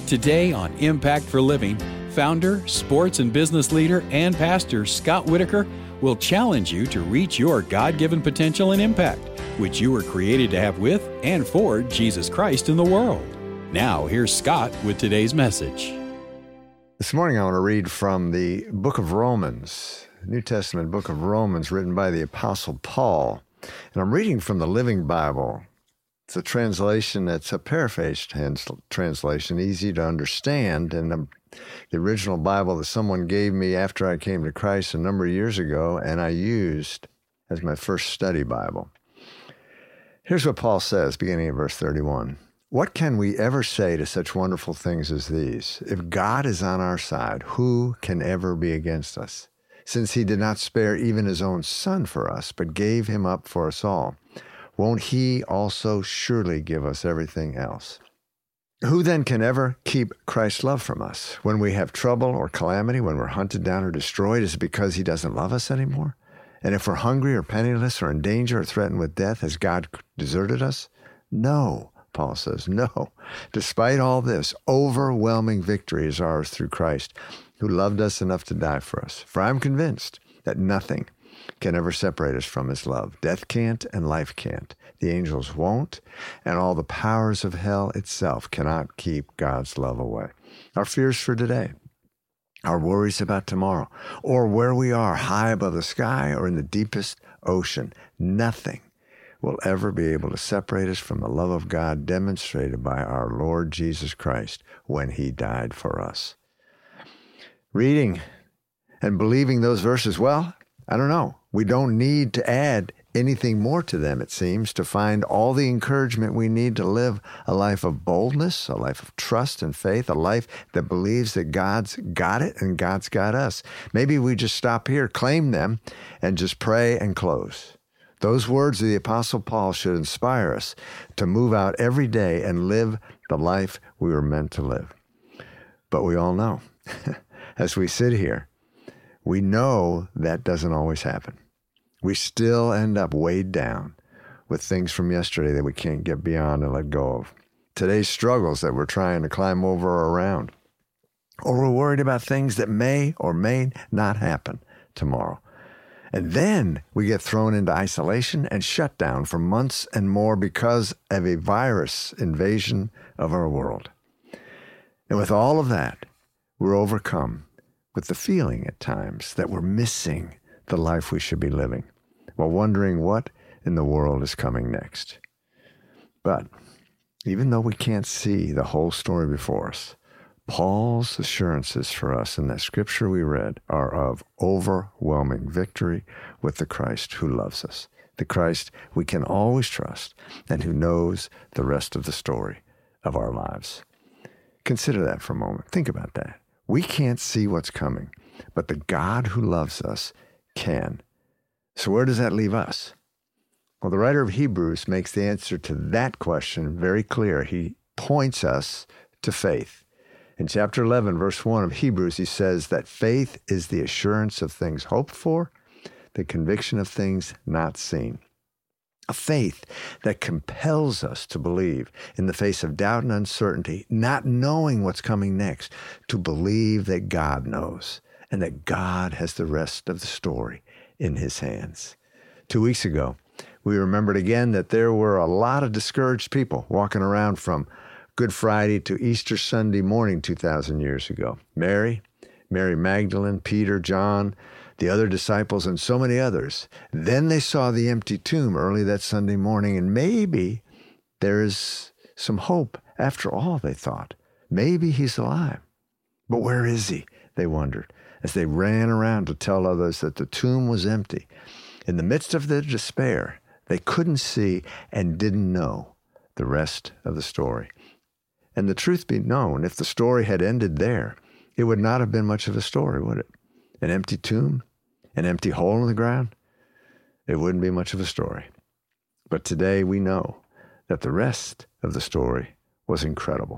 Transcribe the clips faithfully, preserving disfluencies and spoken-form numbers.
Today on Impact for Living, founder, sports and business leader, and pastor Scott Whitaker will challenge you to reach your God-given potential and impact, which you were created to have with and for Jesus Christ in the world. Now, here's Scott with today's message. This morning I want to read from the book of Romans, New Testament book of Romans, written by the Apostle Paul. And I'm reading from the Living Bible. It's a translation that's a paraphrased trans- translation, easy to understand. And the, the original Bible that someone gave me after I came to Christ a number of years ago, and I used as my first study Bible. Here's what Paul says, beginning in verse thirty-one. What can we ever say to such wonderful things as these? If God is on our side, who can ever be against us? Since he did not spare even his own son for us, but gave him up for us all, won't he also surely give us everything else? Who then can ever keep Christ's love from us? When we have trouble or calamity, when we're hunted down or destroyed, is it because he doesn't love us anymore? And if we're hungry or penniless or in danger or threatened with death, has God deserted us? No, Paul says, no. Despite all this, overwhelming victory is ours through Christ, who loved us enough to die for us. For I'm convinced that nothing can ever separate us from his love. Death can't and life can't. The angels won't, and all the powers of hell itself cannot keep God's love away. Our fears for today, our worries about tomorrow, or where we are high above the sky or in the deepest ocean, nothing will ever be able to separate us from the love of God demonstrated by our Lord Jesus Christ when he died for us. Reading and believing those verses, well, I don't know. We don't need to add anything more to them, it seems, to find all the encouragement we need to live a life of boldness, a life of trust and faith, a life that believes that God's got it and God's got us. Maybe we just stop here, claim them, and just pray and close. Those words of the Apostle Paul should inspire us to move out every day and live the life we were meant to live. But we all know, as we sit here, we know that doesn't always happen. We still end up weighed down with things from yesterday that we can't get beyond and let go of. Today's struggles that we're trying to climb over or around. Or we're worried about things that may or may not happen tomorrow. And then we get thrown into isolation and shut down for months and more because of a virus invasion of our world. And with all of that, we're overcome with the feeling at times that we're missing the life we should be living, while wondering what in the world is coming next. But even though we can't see the whole story before us, Paul's assurances for us in that scripture we read are of overwhelming victory with the Christ who loves us, the Christ we can always trust and who knows the rest of the story of our lives. Consider that for a moment. Think about that. We can't see what's coming, but the God who loves us can. So where does that leave us? Well, the writer of Hebrews makes the answer to that question very clear. He points us to faith. In chapter eleven, verse one of Hebrews, he says that faith is the assurance of things hoped for, the conviction of things not seen. A faith that compels us to believe in the face of doubt and uncertainty, not knowing what's coming next, to believe that God knows and that God has the rest of the story in his hands. Two weeks ago, we remembered again that there were a lot of discouraged people walking around from Good Friday to Easter Sunday morning two thousand years ago. Mary, Mary Magdalene, Peter, John, the other disciples, and so many others. Then they saw the empty tomb early that Sunday morning, and maybe there is some hope after all, they thought. Maybe he's alive. But where is he? They wondered, as they ran around to tell others that the tomb was empty. In the midst of their despair, they couldn't see and didn't know the rest of the story. And the truth be known, if the story had ended there, it would not have been much of a story, would it? An empty tomb? An empty hole in the ground? It wouldn't be much of a story. But today we know that the rest of the story was incredible.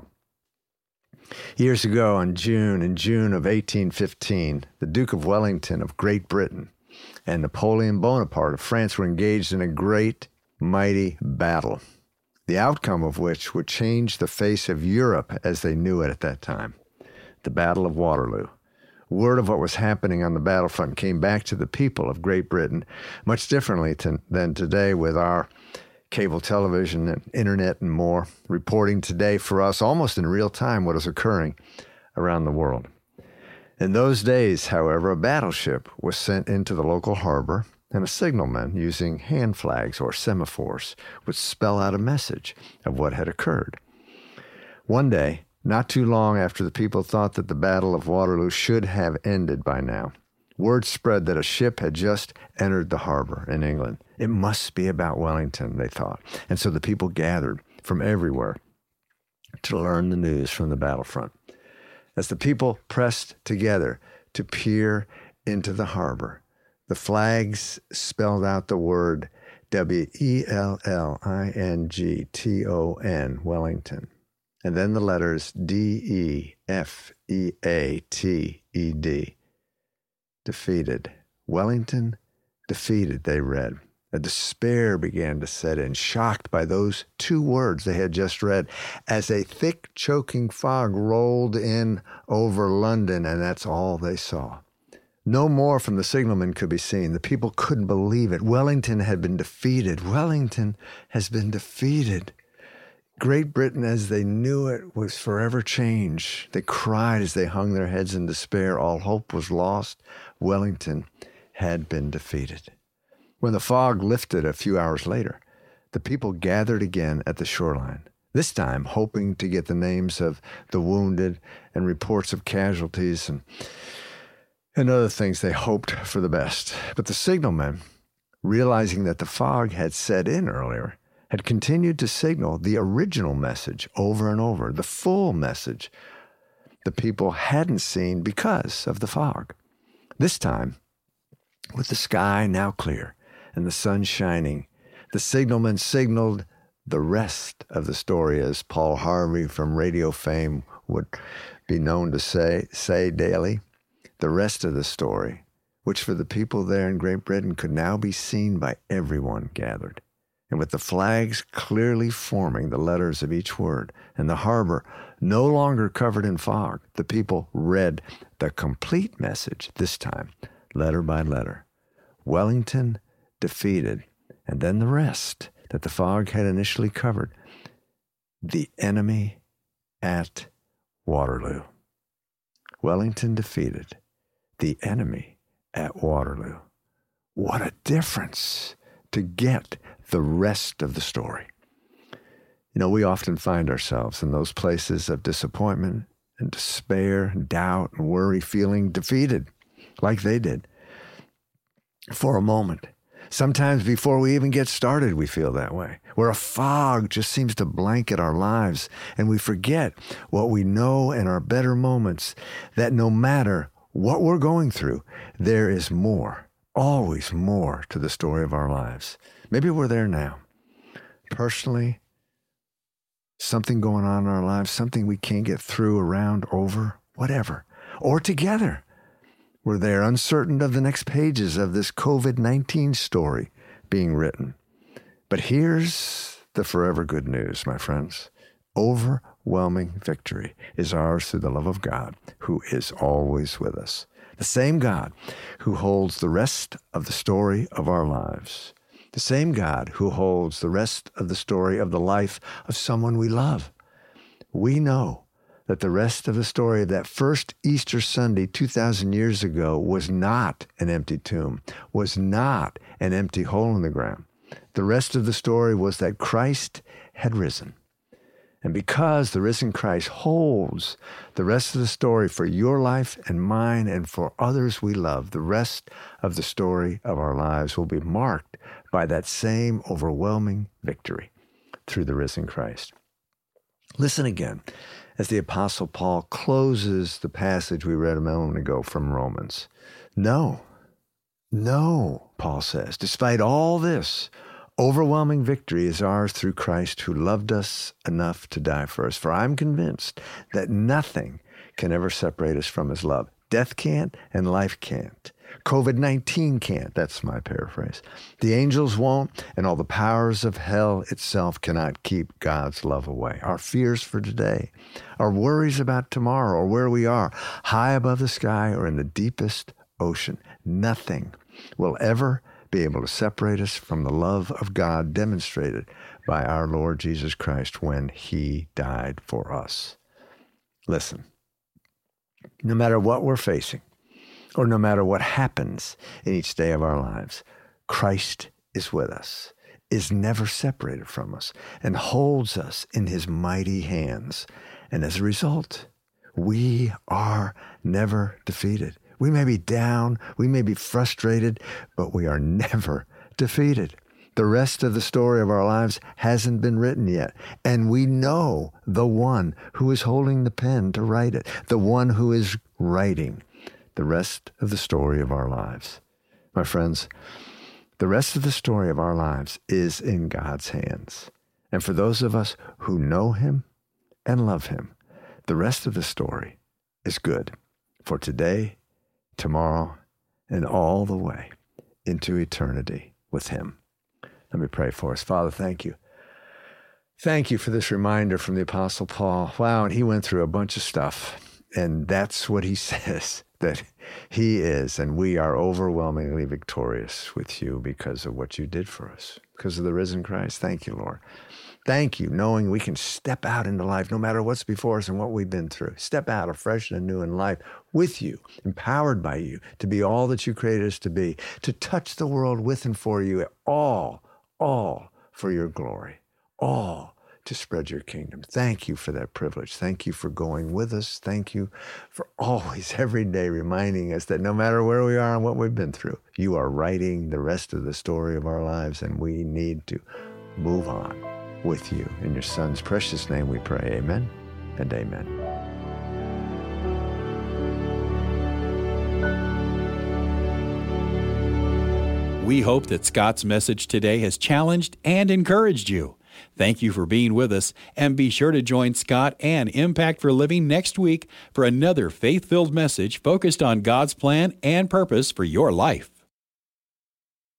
Years ago in June, in June of eighteen fifteen, the Duke of Wellington of Great Britain and Napoleon Bonaparte of France were engaged in a great, mighty battle. the outcome of which would change the face of Europe as they knew it at that time. The Battle of Waterloo. Word of what was happening on the battlefront came back to the people of Great Britain much differently to, than today, with our cable television and internet and more, reporting today for us almost in real time what is occurring around the world. In those days, however, a battleship was sent into the local harbor, and a signalman using hand flags or semaphores would spell out a message of what had occurred. One day, not too long after the people thought that the Battle of Waterloo should have ended by now, word spread that a ship had just entered the harbor in England. It must be about Wellington, they thought. And so the people gathered from everywhere to learn the news from the battlefront. As the people pressed together to peer into the harbor, the flags spelled out the word W E L L I N G T O N, Wellington. And then the letters D E F E A T E D. Defeated. Wellington defeated, they read. A despair began to set in, shocked by those two words they had just read, as a thick, choking fog rolled in over London, and that's all they saw. No more from the signalman could be seen. The people couldn't believe it. Wellington had been defeated. Wellington has been defeated. Great Britain, as they knew it, was forever changed. They cried as they hung their heads in despair. All hope was lost. Wellington had been defeated. When the fog lifted a few hours later, the people gathered again at the shoreline, this time hoping to get the names of the wounded and reports of casualties and, and other things they hoped for the best. But the signalmen, realizing that the fog had set in earlier, had continued to signal the original message over and over, the full message the people hadn't seen because of the fog. This time, with the sky now clear and the sun shining, the signalman signaled the rest of the story, as Paul Harvey from radio fame would be known to say, say daily, the rest of the story, which for the people there in Great Britain could now be seen by everyone gathered. And with the flags clearly forming the letters of each word, and the harbor no longer covered in fog, the people read the complete message this time, letter by letter. Wellington defeated, and then the rest that the fog had initially covered. The enemy at Waterloo. Wellington defeated, the enemy at Waterloo. What a difference to get the rest of the story. You know, we often find ourselves in those places of disappointment and despair, and doubt and worry, feeling defeated like they did for a moment. Sometimes before we even get started, we feel that way, where a fog just seems to blanket our lives, and we forget what we know in our better moments, that no matter what we're going through, there is more, always more to the story of our lives. Maybe we're there now. Personally, something going on in our lives, something we can't get through, around, over, whatever. Or together, we're there uncertain of the next pages of this covid nineteen story being written. But here's the forever good news, my friends. Overwhelming victory is ours through the love of God, who is always with us. The same God who holds the rest of the story of our lives. The same God who holds the rest of the story of the life of someone we love. We know that the rest of the story of that first Easter Sunday two thousand years ago was not an empty tomb, was not an empty hole in the ground. The rest of the story was that Christ had risen. And because the risen Christ holds the rest of the story for your life and mine and for others we love, the rest of the story of our lives will be marked by that same overwhelming victory through the risen Christ. Listen again as the Apostle Paul closes the passage we read a moment ago from Romans. No, no, Paul says, despite all this, overwhelming victory is ours through Christ, who loved us enough to die for us. For I'm convinced that nothing can ever separate us from his love. Death can't and life can't. COVID nineteen can't. That's my paraphrase. The angels won't, and all the powers of hell itself cannot keep God's love away. Our fears for today, our worries about tomorrow, or where we are, high above the sky or in the deepest ocean, nothing will ever be able to separate us from the love of God demonstrated by our Lord Jesus Christ when he died for us. Listen, no matter what we're facing, or no matter what happens in each day of our lives, Christ is with us, is never separated from us, and holds us in his mighty hands. And as a result, we are never defeated. We may be down, we may be frustrated, but we are never defeated. The rest of the story of our lives hasn't been written yet, and we know the one who is holding the pen to write it, the one who is writing the rest of the story of our lives. My friends, the rest of the story of our lives is in God's hands. And for those of us who know him and love him, the rest of the story is good for today, tomorrow, and all the way into eternity with him. Let me pray for us. Father, thank you. Thank you for this reminder from the Apostle Paul. Wow, and he went through a bunch of stuff, and that's what he says, that he is, and we are overwhelmingly victorious with you because of what you did for us, because of the risen Christ. Thank you, Lord. Thank you, knowing we can step out into life no matter what's before us and what we've been through. Step out afresh and anew in life with you, empowered by you to be all that you created us to be, to touch the world with and for you, all, all for your glory, all to spread your kingdom. Thank you for that privilege. Thank you for going with us. Thank you for always, every day, reminding us that no matter where we are and what we've been through, you are writing the rest of the story of our lives, and we need to move on with you. In your Son's precious name we pray. Amen and amen. We hope that Scott's message today has challenged and encouraged you. Thank you for being with us, and be sure to join Scott and Impact for Living next week for another faith-filled message focused on God's plan and purpose for your life.